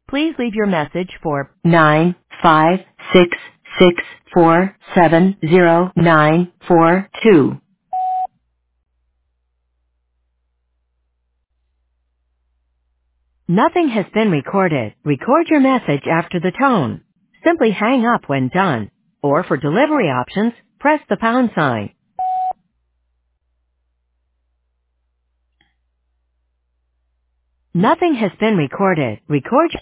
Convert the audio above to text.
Please leave your message for 95664700942. Nothing has been recorded. Record your message after the tone. Simply hang up when done. Or for delivery options, press the pound sign. Nothing has been recorded. Record